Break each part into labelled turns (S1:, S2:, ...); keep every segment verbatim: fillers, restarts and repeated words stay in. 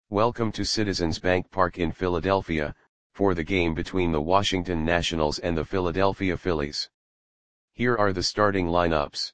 S1: Welcome to Citizens Bank Park in Philadelphia, for the game between the Washington Nationals and the Philadelphia Phillies. Here are the starting lineups.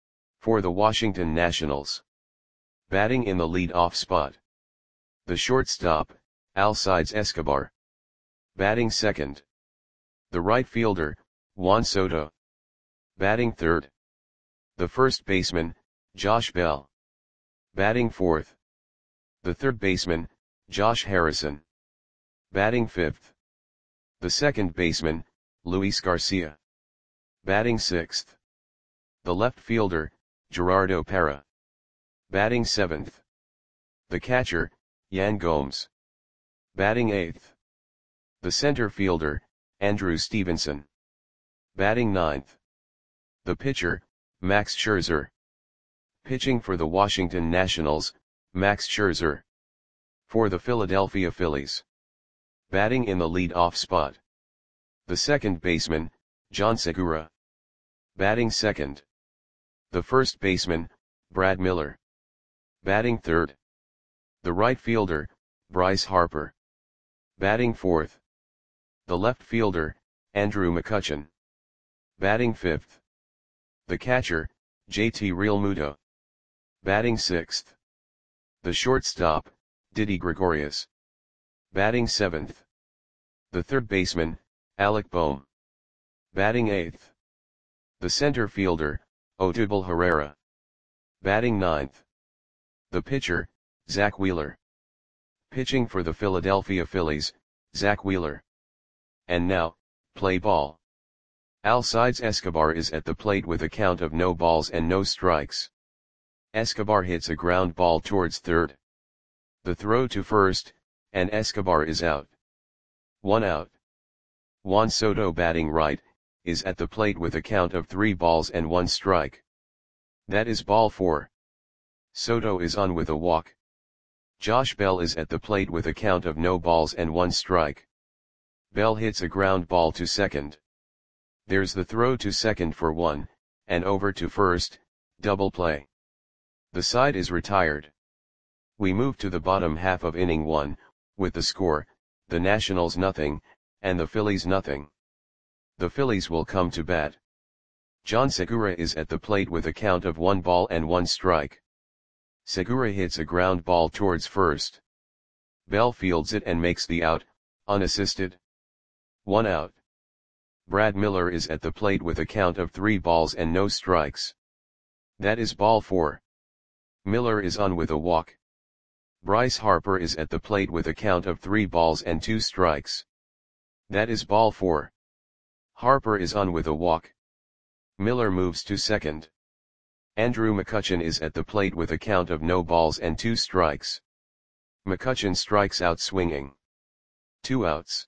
S1: For the Washington Nationals. Batting in the lead-off spot. The shortstop, Alcides Escobar. Batting second. The right fielder, Juan Soto. Batting third. The first baseman, Josh Bell. Batting fourth. The third baseman, Josh Harrison. Batting fifth. The second baseman, Luis Garcia. Batting sixth. The left fielder, Gerardo Parra. Batting seventh. The catcher, Yan Gomes. Batting eighth. The center fielder, Andrew Stevenson. Batting ninth. The pitcher, Max Scherzer. Pitching for the Washington Nationals, Max Scherzer. For the Philadelphia Phillies. Batting in the lead-off spot. The second baseman, John Segura. Batting second. The first baseman, Brad Miller. Batting third. The right fielder, Bryce Harper. Batting fourth. The left fielder, Andrew McCutchen. Batting fifth. The catcher, J T Realmuto. Batting sixth. The shortstop, Didi Gregorius. Batting seventh. The third baseman, Alec Bohm. Batting eighth. The center fielder, Odubel Herrera. Batting ninth. The pitcher, Zach Wheeler. Pitching for the Philadelphia Phillies, Zach Wheeler. And now, play ball. Alcides Escobar is at the plate with a count of no balls and no strikes. Escobar hits a ground ball towards third. The throw to first, and Escobar is out. One out. Juan Soto, batting right, is at the plate with a count of three balls and one strike. That is ball four. Soto is on with a walk. Josh Bell is at the plate with a count of no balls and one strike. Bell hits a ground ball to second. There's the throw to second for one, and over to first, double play. The side is retired. We move to the bottom half of inning one, with the score, the Nationals nothing, and the Phillies nothing. The Phillies will come to bat. John Segura is at the plate with a count of one ball and one strike. Segura hits a ground ball towards first. Bell fields it and makes the out, unassisted. One out. Brad Miller is at the plate with a count of three balls and no strikes. That is ball four. Miller is on with a walk. Bryce Harper is at the plate with a count of three balls and two strikes. That is ball four. Harper is on with a walk. Miller moves to second. Andrew McCutchen is at the plate with a count of no balls and two strikes. McCutchen strikes out swinging. Two outs.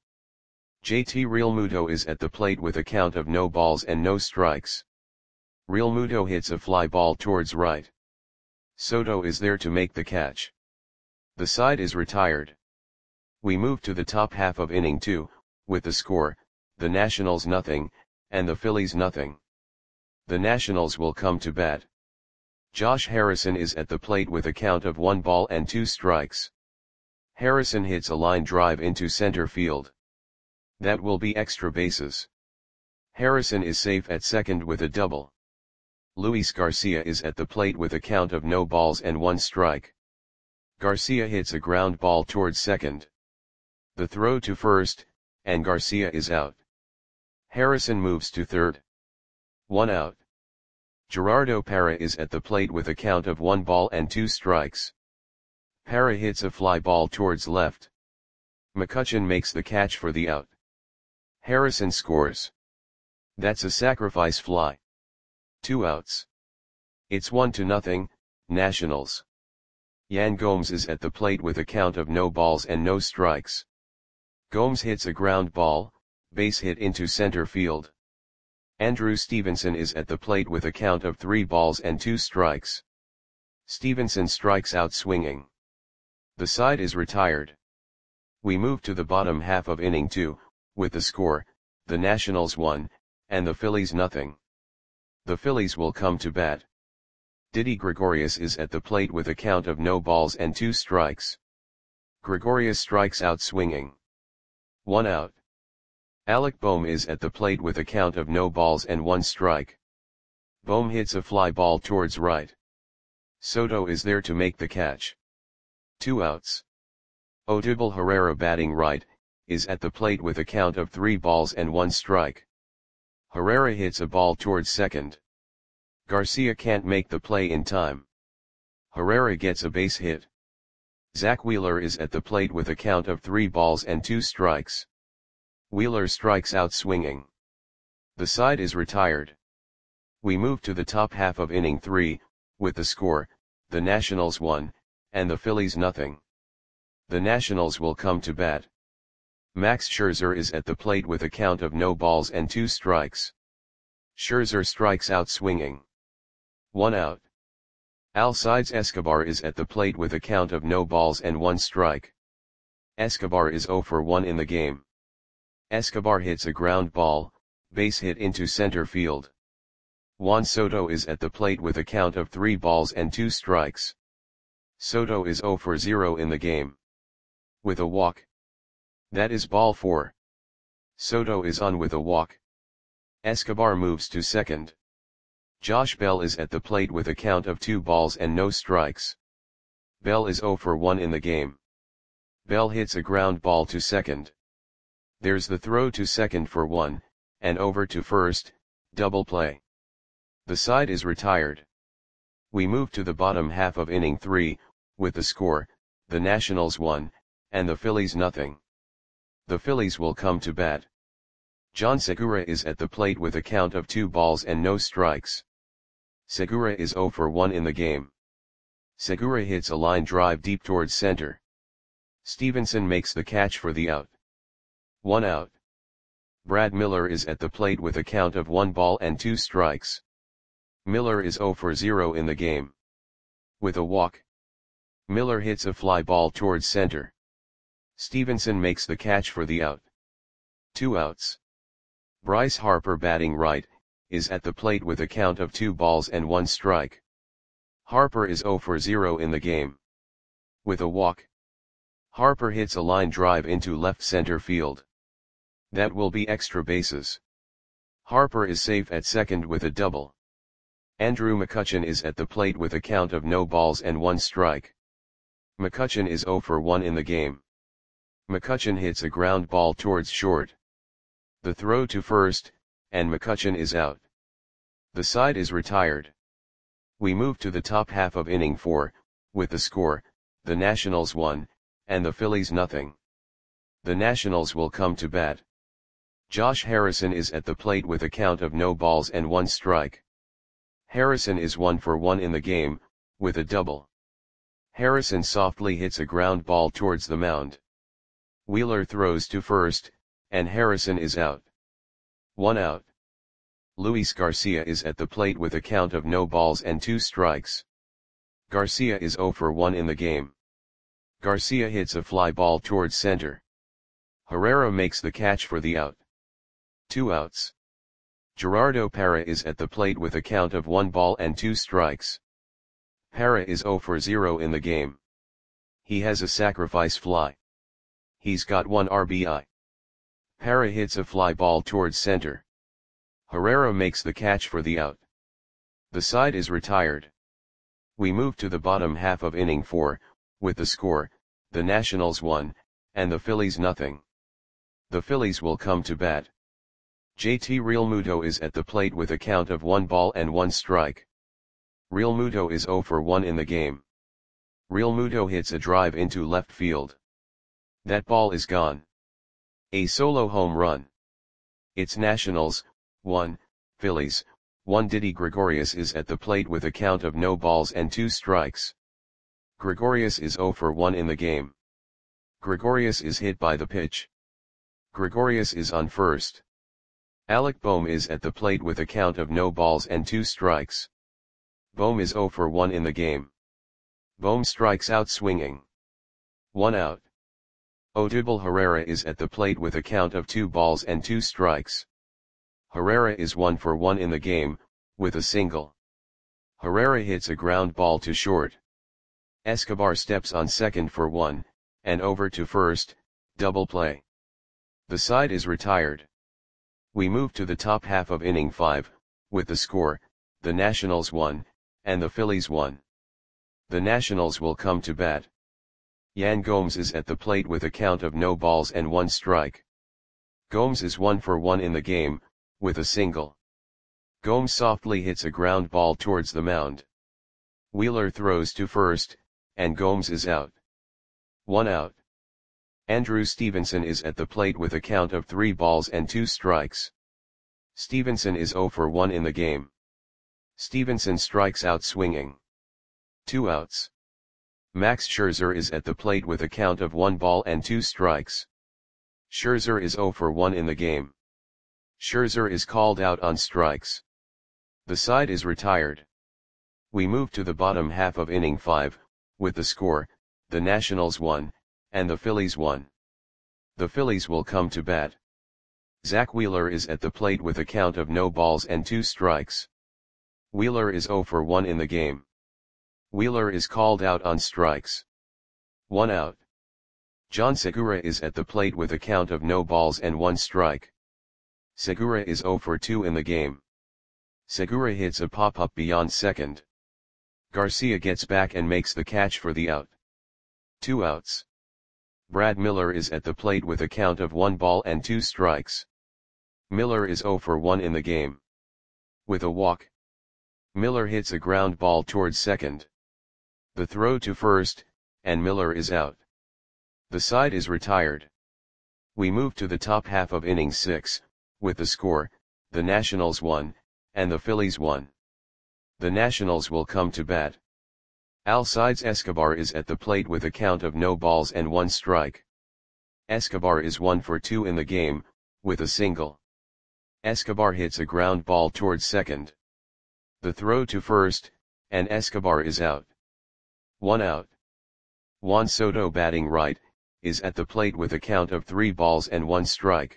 S1: J T Realmuto is at the plate with a count of no balls and no strikes. Realmuto hits a fly ball towards right. Soto is there to make the catch. The side is retired. We move to the top half of inning two, with the score, the Nationals nothing, and the Phillies nothing. The Nationals will come to bat. Josh Harrison is at the plate with a count of one ball and two strikes. Harrison hits a line drive into center field. That will be extra bases. Harrison is safe at second with a double. Luis Garcia is at the plate with a count of no balls and one strike. Garcia hits a ground ball towards second. The throw to first, and Garcia is out. Harrison moves to third. One out. Gerardo Parra is at the plate with a count of one ball and two strikes. Parra hits a fly ball towards left. McCutchen makes the catch for the out. Harrison scores. That's a sacrifice fly. Two outs. It's one to nothing, Nationals. Yan Gomes is at the plate with a count of no balls and no strikes. Gomes hits a ground ball, base hit into center field. Andrew Stevenson is at the plate with a count of three balls and two strikes. Stevenson strikes out swinging. The side is retired. We move to the bottom half of inning two, with the score, the Nationals one, and the Phillies nothing. The Phillies will come to bat. Didi Gregorius is at the plate with a count of no balls and two strikes. Gregorius strikes out swinging. One out. Alec Bohm is at the plate with a count of no balls and one strike. Bohm hits a fly ball towards right. Soto is there to make the catch. Two outs. Odubel Herrera batting right, is at the plate with a count of three balls and one strike. Herrera hits a ball towards second. Garcia can't make the play in time. Herrera gets a base hit. Zach Wheeler is at the plate with a count of three balls and two strikes. Wheeler strikes out swinging. The side is retired. We move to the top half of inning three, with the score, the Nationals one, and the Phillies nothing. The Nationals will come to bat. Max Scherzer is at the plate with a count of no balls and two strikes. Scherzer strikes out swinging. One out. Alcides Escobar is at the plate with a count of no balls and one strike. Escobar is zero for one in the game. Escobar hits a ground ball, base hit into center field. Juan Soto is at the plate with a count of three balls and two strikes. Soto is zero for zero in the game. With a walk. That is ball four. Soto is on with a walk. Escobar moves to second. Josh Bell is at the plate with a count of two balls and no strikes. Bell is zero for one in the game. Bell hits a ground ball to second. There's the throw to second for one, and over to first, double play. The side is retired. We move to the bottom half of inning three, with the score, the Nationals one, and the Phillies nothing. The Phillies will come to bat. John Segura is at the plate with a count of two balls and no strikes. Segura is zero for one in the game. Segura hits a line drive deep towards center. Stevenson makes the catch for the out. One out. Brad Miller is at the plate with a count of one ball and two strikes. Miller is zero for zero in the game. With a walk. Miller hits a fly ball towards center. Stevenson makes the catch for the out. Two outs. Bryce Harper batting right, is at the plate with a count of two balls and one strike. Harper is zero for zero in the game. With a walk. Harper hits a line drive into left center field. That will be extra bases. Harper is safe at second with a double. Andrew McCutchen is at the plate with a count of no balls and one strike. McCutchen is zero for one in the game. McCutchen hits a ground ball towards short. The throw to first, and McCutchen is out. The side is retired. We move to the top half of inning four, with the score, the Nationals one, and the Phillies nothing. The Nationals will come to bat. Josh Harrison is at the plate with a count of no balls and one strike. Harrison is one for one in the game, with a double. Harrison softly hits a ground ball towards the mound. Wheeler throws to first, and Harrison is out. One out. Luis Garcia is at the plate with a count of no balls and two strikes. Garcia is zero for one in the game. Garcia hits a fly ball towards center. Herrera makes the catch for the out. Two outs. Gerardo Parra is at the plate with a count of one ball and two strikes. Parra is zero for zero in the game. He has a sacrifice fly. He's got one R B I. Parra hits a fly ball towards center. Herrera makes the catch for the out. The side is retired. We move to the bottom half of inning four, with the score, the Nationals one, and the Phillies nothing. The Phillies will come to bat. J T Realmuto is at the plate with a count of one ball and one strike. Realmuto is zero for one in the game. Realmuto hits a drive into left field. That ball is gone. A solo home run. It's Nationals, one, Phillies, one. Didi Gregorius is at the plate with a count of no balls and two strikes. Gregorius is zero for one in the game. Gregorius is hit by the pitch. Gregorius is on first. Alec Bohm is at the plate with a count of no balls and two strikes. Bohm is zero for one in the game. Bohm strikes out swinging. One out. Odubel Herrera is at the plate with a count of two balls and two strikes. Herrera is one for one in the game, with a single. Herrera hits a ground ball to short. Escobar steps on second for one, and over to first, double play. The side is retired. We move to the top half of inning five, with the score, the Nationals one, and the Phillies one. The Nationals will come to bat. Yan Gomes is at the plate with a count of no balls and one strike. Gomes is one for one in the game, with a single. Gomes softly hits a ground ball towards the mound. Wheeler throws to first, and Gomes is out. One out. Andrew Stevenson is at the plate with a count of three balls and two strikes. Stevenson is zero for one in the game. Stevenson strikes out swinging. Two outs. Max Scherzer is at the plate with a count of one ball and two strikes. Scherzer is zero for one in the game. Scherzer is called out on strikes. The side is retired. We move to the bottom half of inning five, with the score, the Nationals one, and the Phillies one. The Phillies will come to bat. Zach Wheeler is at the plate with a count of no balls and two strikes. Wheeler is zero for one in the game. Wheeler is called out on strikes. One out. John Segura is at the plate with a count of no balls and one strike. Segura is zero for two in the game. Segura hits a pop-up beyond second. Garcia gets back and makes the catch for the out. Two outs. Brad Miller is at the plate with a count of one ball and two strikes. Miller is zero for one in the game. With a walk. Miller hits a ground ball towards second. The throw to first, and Miller is out. The side is retired. We move to the top half of inning six, with the score, the Nationals one, and the Phillies one. The Nationals will come to bat. Alcides Escobar is at the plate with a count of no balls and one strike. Escobar is one for two in the game, with a single. Escobar hits a ground ball towards second. The throw to first, and Escobar is out. One out. Juan Soto, batting right, is at the plate with a count of three balls and one strike.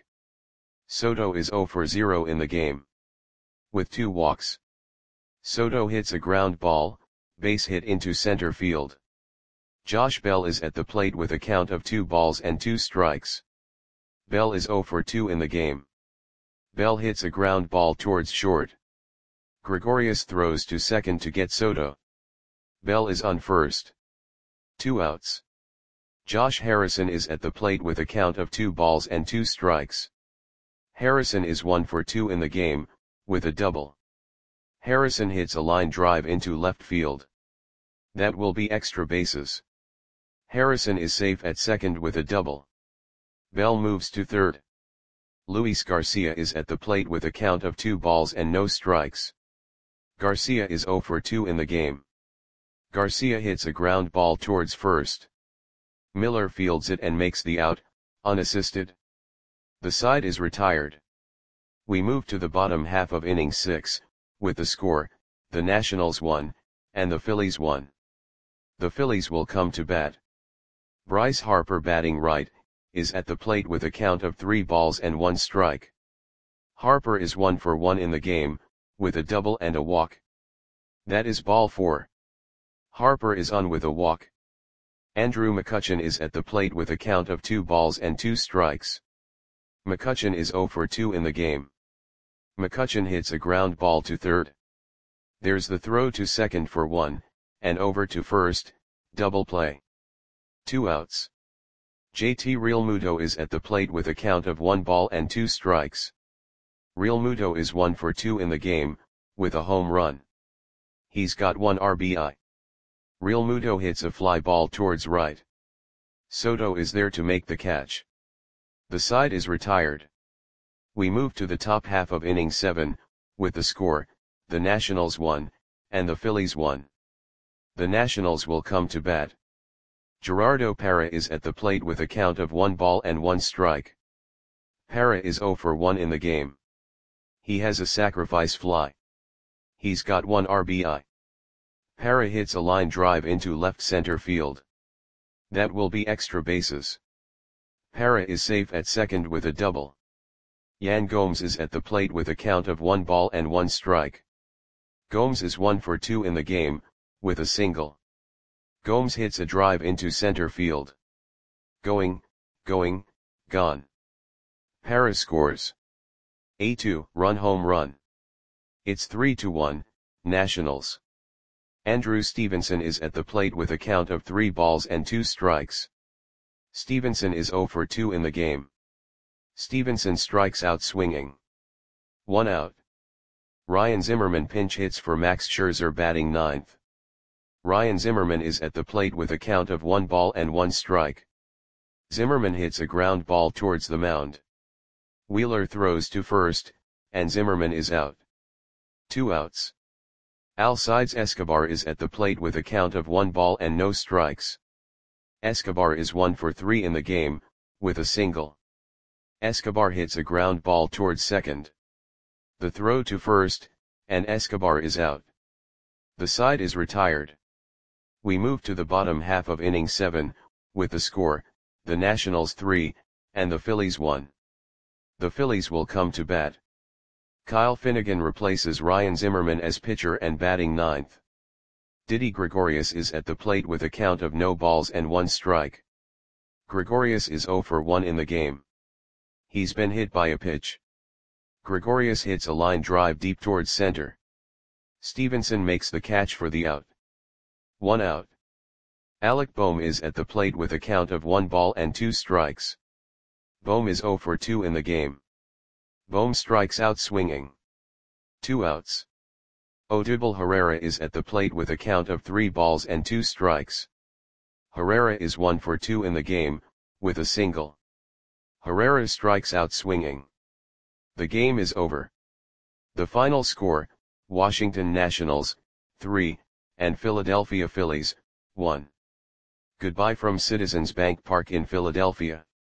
S1: Soto is zero for zero in the game. With two walks. Soto hits a ground ball, base hit into center field. Josh Bell is at the plate with a count of two balls and two strikes. Bell is zero for two in the game. Bell hits a ground ball towards short. Gregorius throws to second to get Soto. Bell is on first. Two outs. Josh Harrison is at the plate with a count of two balls and two strikes. Harrison is one for two in the game, with a double. Harrison hits a line drive into left field. That will be extra bases. Harrison is safe at second with a double. Bell moves to third. Luis Garcia is at the plate with a count of two balls and no strikes. Garcia is zero for two in the game. Garcia hits a ground ball towards first. Miller fields it and makes the out, unassisted. The side is retired. We move to the bottom half of inning six, with the score, the Nationals one, and the Phillies one. The Phillies will come to bat. Bryce Harper, batting right, is at the plate with a count of three balls and one strike. Harper is one for one in the game, with a double and a walk. That is ball four. Harper is on with a walk. Andrew McCutchen is at the plate with a count of two balls and two strikes. McCutchen is zero for two in the game. McCutchen hits a ground ball to third. There's the throw to second for one, and over to first, double play. Two outs. J T Realmuto is at the plate with a count of one ball and two strikes. Realmuto is one for two in the game, with a home run. He's got one R B I. Realmuto hits a fly ball towards right. Soto is there to make the catch. The side is retired. We move to the top half of inning seven, with the score, the Nationals one, and the Phillies one. The Nationals will come to bat. Gerardo Parra is at the plate with a count of one ball and one strike. Parra is zero for one in the game. He has a sacrifice fly. He's got one R B I. Parra hits a line drive into left center field. That will be extra bases. Parra is safe at second with a double. Yan Gomes is at the plate with a count of one ball and one strike. Gomes is one for two in the game, with a single. Gomes hits a drive into center field. going, going, gone. Paris scores. A two, run home run. It's three to one, Nationals. Andrew Stevenson is at the plate with a count of three balls and two strikes. Stevenson is zero for two in the game. Stevenson strikes out swinging. One out. Ryan Zimmerman pinch hits for Max Scherzer batting ninth. Ryan Zimmerman is at the plate with a count of one ball and one strike. Zimmerman hits a ground ball towards the mound. Wheeler throws to first, and Zimmerman is out. Two outs. Alcides Escobar is at the plate with a count of one ball and no strikes. Escobar is one for three in the game, with a single. Escobar hits a ground ball towards second. The throw to first, and Escobar is out. The side is retired. We move to the bottom half of inning seven, with the score, the Nationals three, and the Phillies one. The Phillies will come to bat. Kyle Finnegan replaces Ryan Zimmerman as pitcher and batting ninth. Didi Gregorius is at the plate with a count of no balls and one strike. Gregorius is zero for one in the game. He's been hit by a pitch. Gregorius hits a line drive deep towards center. Stevenson makes the catch for the out. One out. Alec Bohm is at the plate with a count of one ball and two strikes. Bohm is zero for two in the game. Bohm strikes out swinging. Two outs. Odubel Herrera is at the plate with a count of three balls and two strikes. Herrera is one for two in the game, with a single. Herrera strikes out swinging. The game is over. The final score, Washington Nationals, three, and Philadelphia Phillies, one. Goodbye from Citizens Bank Park in Philadelphia.